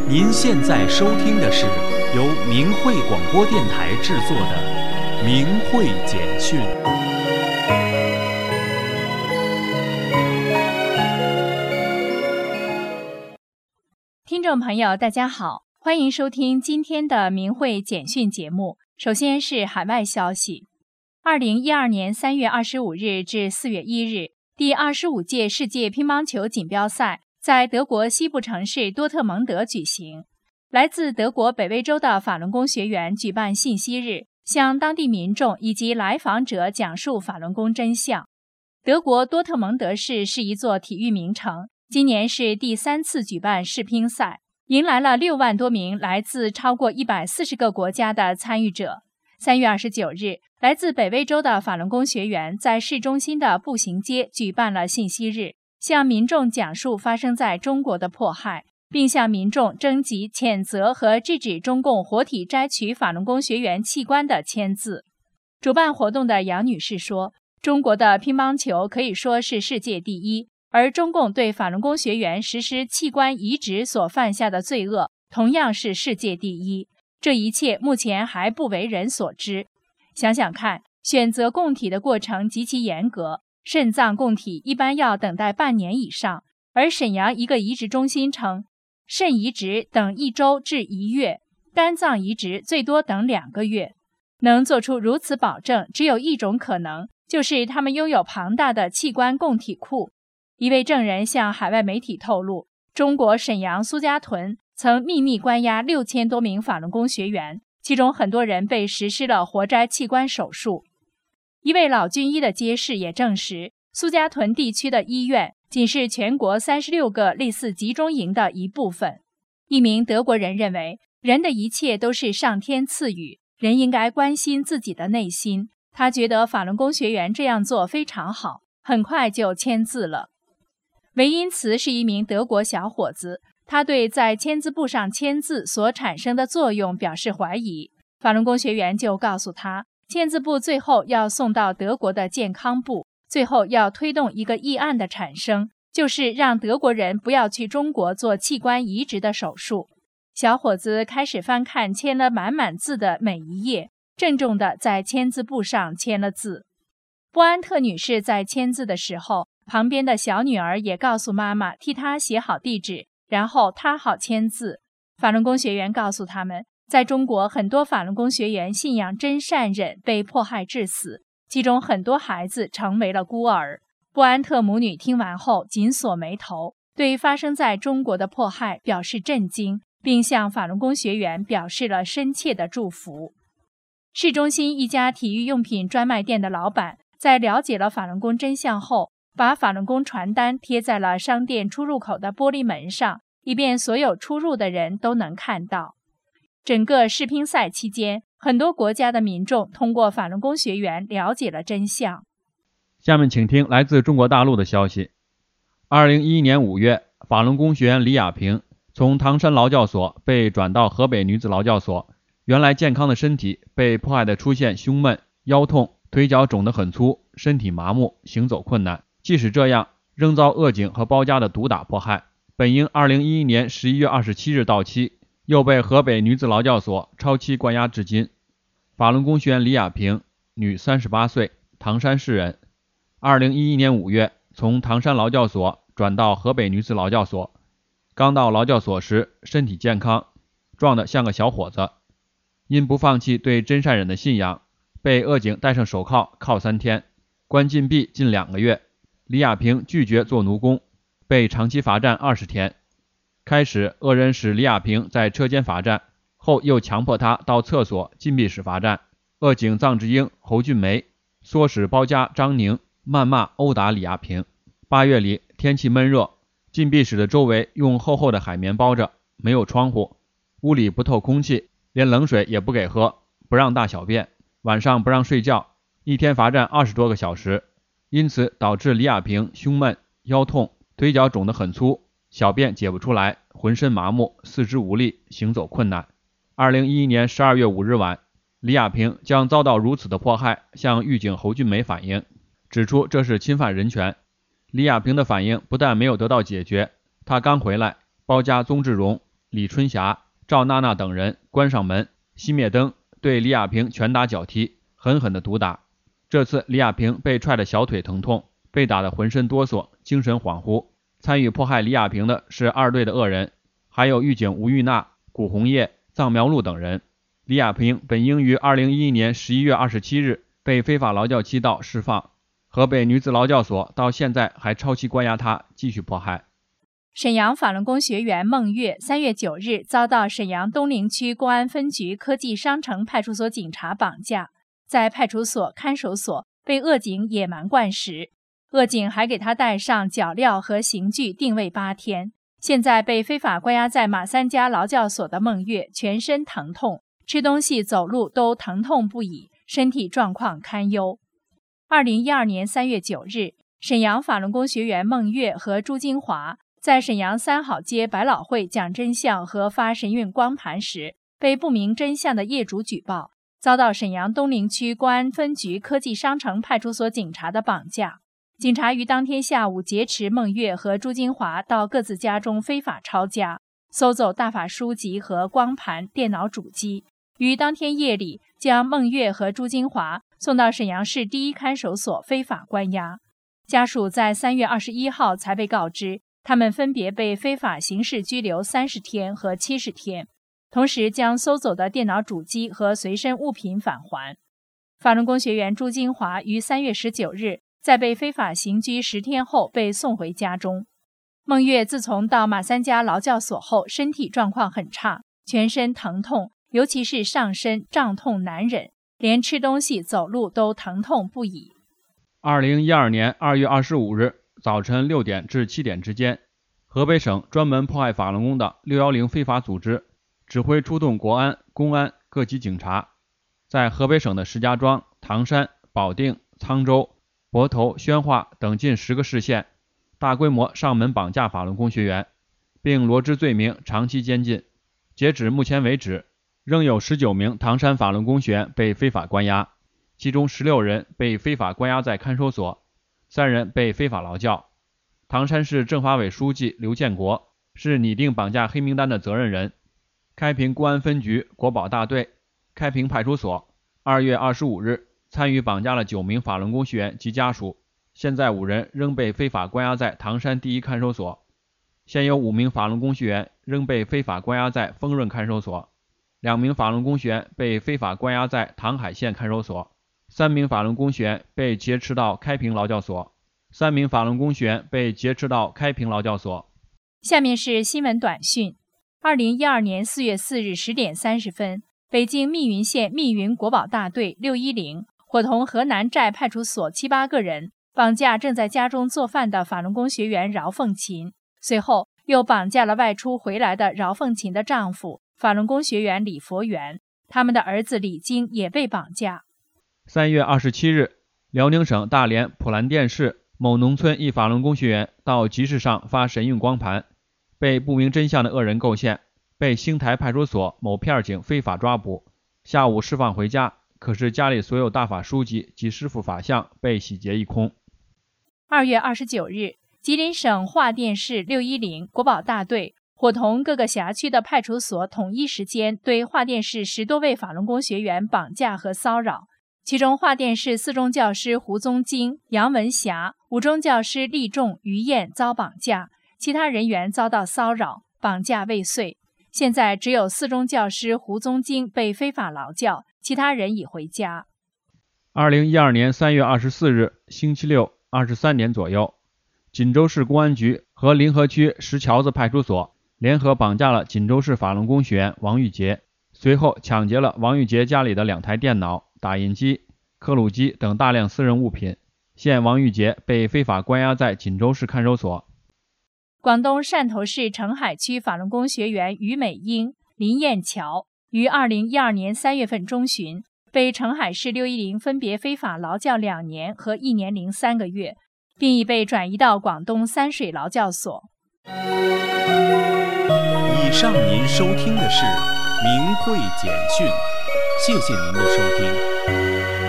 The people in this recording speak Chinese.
您现在收听的是由明慧广播电台制作的明慧简讯。 听众朋友大家好，欢迎收听今天的明慧简讯节目。首先是海外消息。2012年3月25日至4月1日，第25届世界乒乓球锦标赛在德国西部城市多特蒙德举行。来自德国北威州的法轮功学员举办信息日，向当地民众以及来访者讲述法轮功真相。德国多特蒙德市是一座体育名城，今年是第3次举办世乒赛，迎来了6万多名来自超过140个国家的参与者。3月29日，来自北威州的法轮功学员在市中心的步行街举办了信息日，向民众讲述发生在中国的迫害，并向民众征集谴责和制止中共活体摘取法轮功学员器官的签字。主办活动的杨女士说，中国的乒乓球可以说是世界第一，而中共对法轮功学员实施器官移植所犯下的罪恶同样是世界第一，这一切目前还不为人所知。想想看，选择供体的过程极其严格，肾脏供体一般要等待半年以上，而沈阳一个移植中心称，肾移植等1周至1月，肝脏移植最多等2个月。能做出如此保证，只有一种可能，就是他们拥有庞大的器官供体库。一位证人向海外媒体透露，中国沈阳苏家屯曾秘密关押6000多名法轮功学员，其中很多人被实施了活摘器官手术。一位老军医的揭示也证实，苏家屯地区的医院仅是全国36个类似集中营的一部分。一名德国人认为，人的一切都是上天赐予，人应该关心自己的内心。他觉得法轮功学员这样做非常好，很快就签字了。韦因茨是一名德国小伙子，他对在签字簿上签字所产生的作用表示怀疑。法轮功学员就告诉他，签字簿最后要送到德国的健康部，最后要推动一个议案的产生，就是让德国人不要去中国做器官移植的手术。小伙子开始翻看签了满满字的每一页，郑重地在签字簿上签了字。波安特女士在签字的时候，旁边的小女儿也告诉妈妈替她写好地址，然后她好签字。法轮功学员告诉他们，在中国很多法轮功学员信仰真善忍被迫害致死，其中很多孩子成为了孤儿。波安特母女听完后紧锁眉头，对发生在中国的迫害表示震惊，并向法轮功学员表示了深切的祝福。市中心一家体育用品专卖店的老板在了解了法轮功真相后，把法轮功传单贴在了商店出入口的玻璃门上，以便所有出入的人都能看到。整个世乒赛期间，很多国家的民众通过法轮功学员了解了真相。 下面请听来自中国大陆的消息。2011年5月，法轮功学员李亚平从唐山劳教所被转到河北女子劳教所，原来健康的身体被迫害的出现胸闷、腰痛、腿脚肿得很粗、身体麻木、行走困难。即使这样，仍遭恶警和包夹的毒打迫害。本应2011年11月27日到期，又被河北女子劳教所超期关押至今。法轮功学员李亚平，女，38岁，唐山市人。2011年5月从唐山劳教所转到河北女子劳教所。刚到劳教所时身体健康，壮得像个小伙子。因不放弃对真善忍的信仰，被恶警戴上手铐铐3天，关禁闭近2个月。李亚平拒绝做奴工，被长期罚站20天。开始，恶人使李亚平在车间罚站，后又强迫他到厕所禁闭室罚站。恶警臧志英、侯俊梅唆使包夹张宁谩骂殴打李亚平。8月里天气闷热，禁闭室的周围用厚厚的海绵包着，没有窗户，屋里不透空气，连冷水也不给喝，不让大小便，晚上不让睡觉，一天罚站20多个小时。因此导致李亚平胸闷、腰痛、腿脚肿得很粗，小便解不出来，浑身麻木，四肢无力，行走困难。2011年12月5日晚，李亚平将遭到如此的迫害向狱警侯俊梅反映，指出这是侵犯人权。李亚平的反应不但没有得到解决，他刚回来，包夹宗志荣李春霞、赵娜娜等人关上门，熄灭灯，对李亚平拳打脚踢，狠狠地毒打。这次李亚平被踹得小腿疼痛，被打得浑身哆嗦，精神恍惚。参与迫害李亚平的是2队的恶人，还有狱警吴玉娜、古红叶、臧苗露等人。李亚平本应于2011年11月27日被非法劳教期到释放，河北女子劳教所到现在还超期关押他，继续迫害。 沈阳法轮功学员孟月3月9日遭到沈阳东陵区公安分局科技商城派出所警察绑架，在派出所看守所被恶警野蛮灌食，恶警还给他带上脚镣和刑具定位8天。现在被非法关押在马三家劳教所的孟月全身疼痛，吃东西走路都疼痛不已，身体状况堪忧。2012年3月9日，沈阳法轮功学员孟月和朱金华在沈阳3好街百老汇讲真相和发神韵光盘时，被不明真相的业主举报，遭到沈阳东陵区公安分局科技商城派出所警察的绑架。警察于当天下午劫持孟月和朱金华到各自家中非法抄家，搜走大法书籍和光盘、电脑主机，于当天夜里将孟月和朱金华送到沈阳市第1看守所非法关押。家属在3月21号才被告知，他们分别被非法刑事拘留30天和70天，同时将搜走的电脑主机和随身物品返还。法轮功学员朱金华于3月19日在被非法刑拘10天后被送回家中。孟月自从到马三家劳教所后，身体状况很差，全身疼痛，尤其是上身胀痛难忍，连吃东西走路都疼痛不已。 2012年2月25日早晨6点至7点之间，河北省专门迫害法轮功的610非法组织指挥出动国安、公安各级警察，在河北省的石家庄、唐山、保定、沧州、泊头、宣化等近10个市县大规模上门绑架法轮功学员，并罗织罪名长期监禁。截止目前为止，仍有19名唐山法轮功学员被非法关押，其中16人被非法关押在看守所，3人被非法劳教。唐山市政法委书记刘建国是拟定绑架黑名单的责任人。开平公安分局国保大队、开平派出所2月25日参与绑架了9名法轮功学员及家属，现在5人仍被非法关押在唐山第1看守所。现有5名法轮功学员仍被非法关押在丰润看守所，2名法轮功学员被非法关押在唐海县看守所，3名法轮功学员被劫持到开平劳教所，3名法轮功学员被劫持到开平劳教所。 下面是新闻短讯。2012年4月4日10点30分，北京密云县密云国保大队610伙同河南寨派出所7、8个人绑架正在家中做饭的法轮功学员饶凤琴，随后又绑架了外出回来的饶凤琴的丈夫法轮功学员李佛元，他们的儿子李晶也被绑架。 3月27日，辽宁省大连普兰店市某农村一法轮功学员到集市上发神韵光盘，被不明真相的恶人构陷，被兴台派出所某片警非法抓捕，下午释放回家，可是家里所有大法书籍及师傅法像被洗劫一空。 2月29日，吉林省桦甸市610国保大队伙同各个辖区的派出所统一时间对桦甸市10多位法轮功学员绑架和骚扰，其中桦甸市4中教师胡宗京、杨文霞、5中教师厉仲、于燕遭绑架，其他人员遭到骚扰，绑架未遂。现在只有4中教师胡宗京被非法劳教，其他人已回家。 2012年3月24日星期六23点左右，锦州市公安局和临河区石桥子派出所联合绑架了锦州市法轮功学员王玉杰，随后抢劫了王玉杰家里的2台电脑、打印机、刻录机等大量私人物品，现王玉杰被非法关押在锦州市看守所。 广东汕头市澄海区法轮功学员于美英、林燕桥于2012年3月份中旬被澄海市610分别非法劳教2年和1年零3个月，并已被转移到广东三水劳教所。 以上您收听的是明慧简讯，谢谢您的收听。